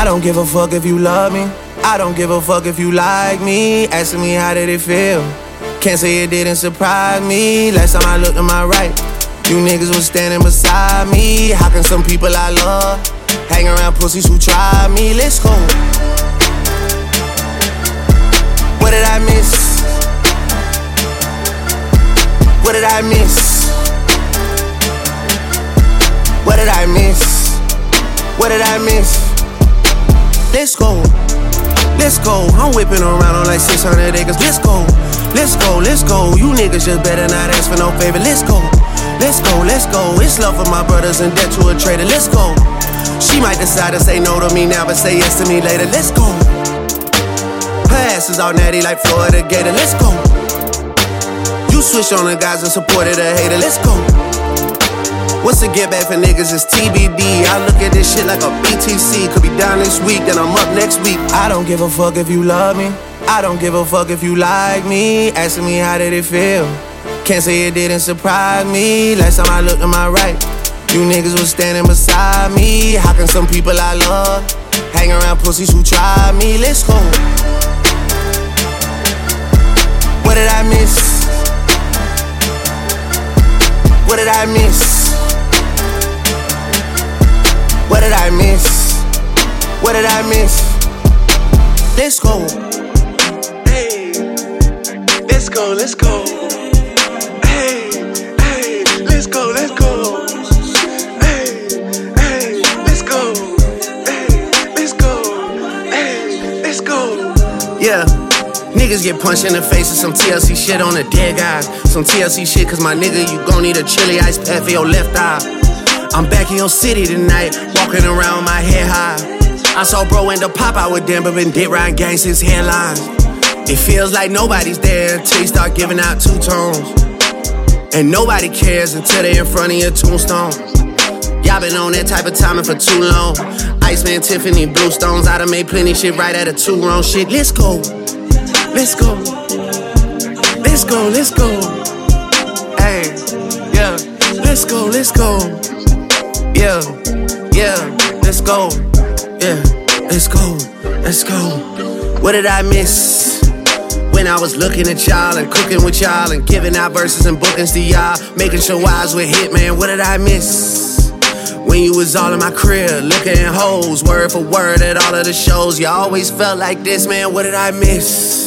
I don't give a fuck if you love me. I don't give a fuck if you like me. Asking me how did it feel. Can't say it didn't surprise me. Last time I looked to my right, you niggas was standing beside me. How can some people I love hang around pussies who try me? Let's go. What did I miss? What did I miss? What did I miss? What did I miss? Let's go. Let's go. I'm whipping around on like 600 acres. Let's go. Let's go. Let's go. You niggas just better not ask for no favor. Let's go. Let's go. Let's go. It's love for my brothers in debt to a trader. Let's go. She might decide to say no to me now, but say yes to me later. Let's go. Her ass is all natty like Florida Gator. Let's go. You switch on the guys and supported a hater. Let's go. What's the get back for niggas is TBD. I look at this shit like a BTC. Could be down this week, then I'm up next week. I don't give a fuck if you love me. I don't give a fuck if you like me. Asking me how did it feel. Can't say it didn't surprise me. Last time I looked to my right, you niggas was standing beside me. How can some people I love hang around pussies who try me? Let's go. What did I miss? What did I miss? What did I miss? What did I miss? Let's go. Hey, let's go, let's go. Hey, hey, let's go, let's go. Hey, hey, let's go. Hey, let's go. Hey, let's go. Yeah. Niggas get punched in the face with some TLC shit on the dead guys. Some TLC shit, cause my nigga, you gon' need a chili ice pack for your left eye. I'm back in your city tonight, walking around with my head high. I saw bro end up pop out with them, but been dick riding gang since headlines. It feels like nobody's there until you start giving out two tones. And nobody cares until they in front of your tombstone. Y'all been on that type of timing for too long. Iceman, Tiffany, Bluestones, I done made plenty shit right at a two-wrong shit. Let's go. Let's go. Let's go, let's go. Hey, yeah. Let's go, let's go. Yeah, yeah, let's go. Yeah, let's go, let's go. What did I miss? When I was looking at y'all and cooking with y'all and giving out verses and bookings to y'all, making sure I was with Hitman, what did I miss? When you was all in my crib, looking at hoes, word for word at all of the shows, you always felt like this, man, what did I miss?